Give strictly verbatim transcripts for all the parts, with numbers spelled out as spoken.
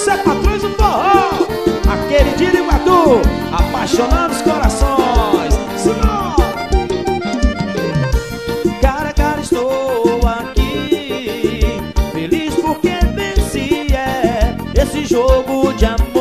é Patrões do Forró, aquele de Iriguatu, apaixonando os corações. Senhor! Cara, cara, estou aqui, feliz porque venci é, esse jogo de amor.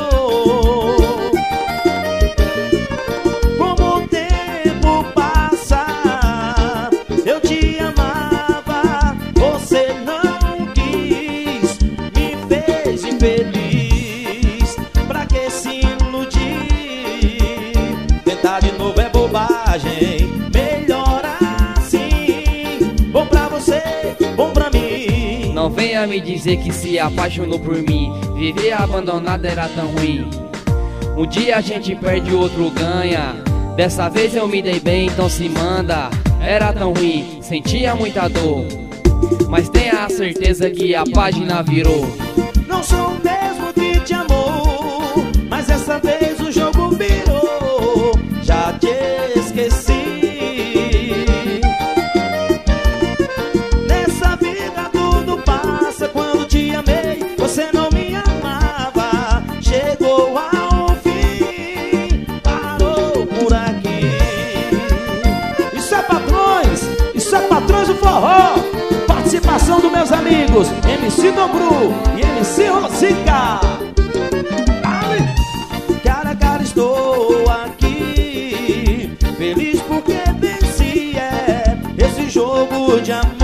Como o tempo passa, eu te amava, você não quis, me fez infeliz. Pra que se iludir? Tentar de novo é bobagem, melhor assim. Bom pra você, bom pra mim. Não venha me dizer que se apaixonou por mim. Viver abandonado era tão ruim. Um dia a gente perde, o outro ganha. Dessa vez eu me dei bem, então se manda. Era tão ruim, sentia muita dor, mas tenha a certeza que a página virou. Não sou o mesmo que te amou, mas dessa vez o jogo virou. Já te esqueci. Nessa vida tudo passa, quando te amei você não me amava. Chegou ao fim, parou por aqui. Isso é Patrões, isso é Patrões do Forró. Participação dos meus amigos M C Dobru e M C Rosica. Cara, cara, estou aqui, feliz porque venci é, esse jogo de amor.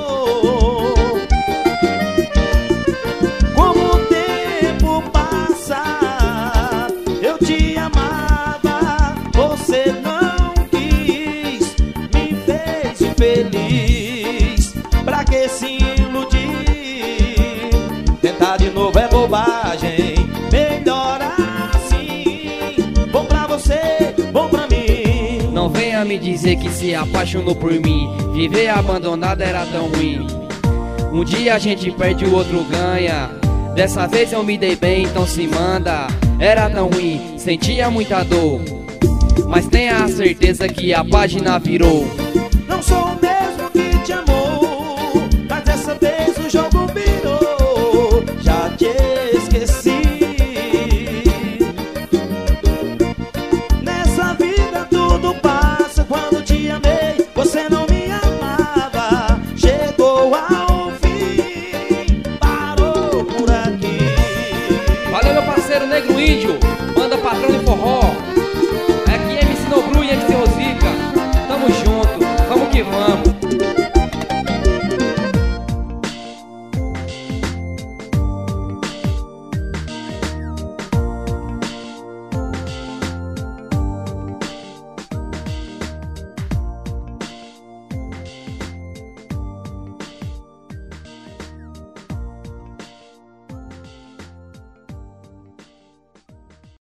Como o tempo passa, eu te amava, você não quis, me fez infeliz. Pra que se iludir? Tentar de novo é bobagem, melhor assim. Bom pra você, bom pra mim. Não venha me dizer que se apaixonou por mim. Viver abandonado era tão ruim. Um dia a gente perde, o outro ganha. Dessa vez eu me dei bem, então se manda. Era tão ruim, sentia muita dor, mas tenha a certeza que a página virou. Não sou o mesmo que te amou, mas dessa vez o jogo virou. Já te esqueci. Nessa vida tudo passa, quando te amei você não me amava. Chegou ao fim, parou por aqui. Valeu, meu parceiro Negro Índio, banda Patrão do Forró.